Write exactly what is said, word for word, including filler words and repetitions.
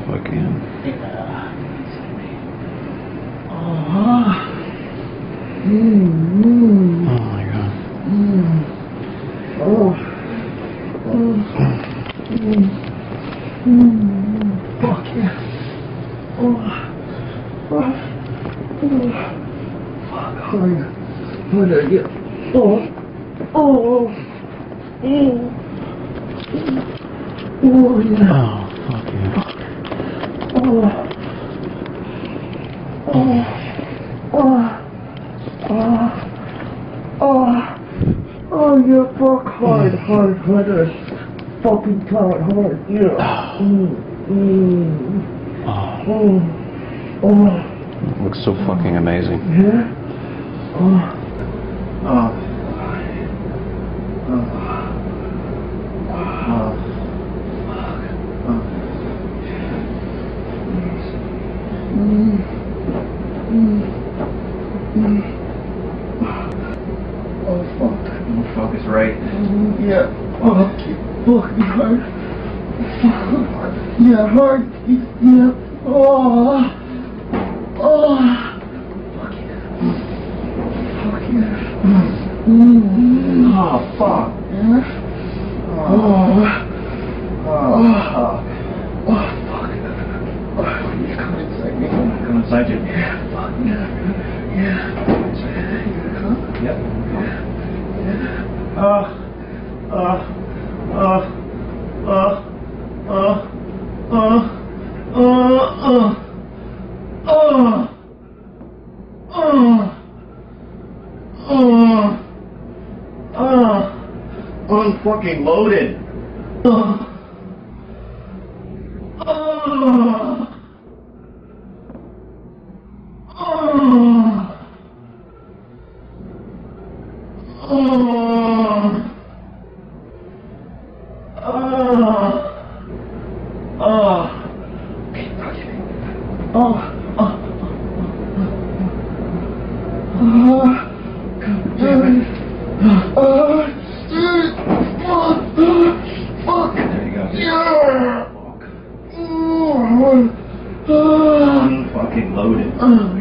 fucking. Yeah. Oh. Mm. Oh my god. Mm. Oh. Oh. Mm. Mm. Fuck yeah. Oh. Oh. Oh. Fuck hard. Harder, yeah. Oh. Oh. Oh. Oh yeah. Oh, fuck yeah. Oh. Oh. Oh. Oh. Oh. Oh, yeah, fuck hard, hard, harder. Fucking hard, hard, yeah. Mm. Mm. Oh, Oh. Oh. looks so fucking amazing. Yeah? Oh. Oh. Oh. Oh. Mm. Mm. Mm. Oh, fuck. Don't focus right. Mm, yeah. Oh, fuck me hard. Fuck. Yeah, hard. Yeah. Oh. Oh. Fuck yeah. Fuck yeah. Mm. Oh, fuck. Yeah. Oh. Oh. Oh, Oh. fuck. Oh, fuck. Oh, he's coming inside me. Come inside you. Yeah, fuck yeah. Yeah. Huh? Yep. Yeah. Uh, uh, uh, uh, uh, uh, uh, uh, uh, uh, uh, unfucking loaded. Uh, uh, uh, uh, uh, uh. Oh, oh, oh, God damn it. Oh, shit. Fuck, fuck. There you go. Yeah. Fuck. Oh, oh, Unfucking loaded. oh,